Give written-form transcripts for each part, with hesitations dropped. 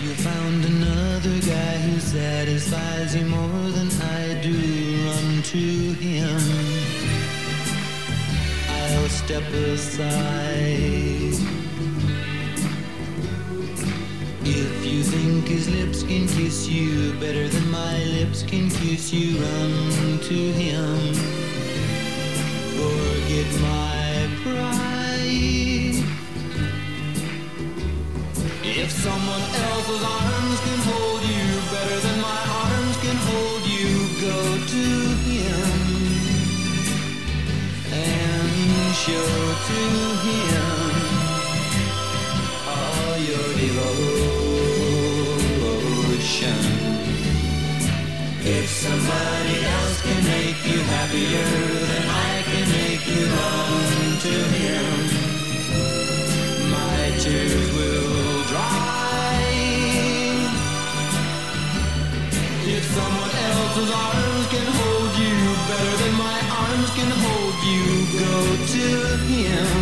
Found another guy who satisfies you more than I do. Run to him. I'll step aside. If you think his lips can kiss you better than my lips can kiss you, run to him. Forget my pride. If someone else's arms can hold you better than my arms can hold you, go to him and show to him all your devotion. If somebody else can make you happier than I can make you, run to him. My tears will dry. If someone else's arms can hold you better than my arms can hold you, go to him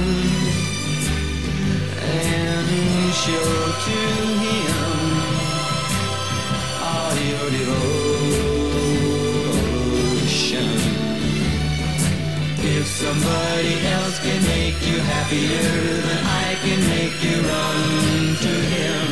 and show to him all your devotion. If somebody else can make you happier than I can make you, run to him.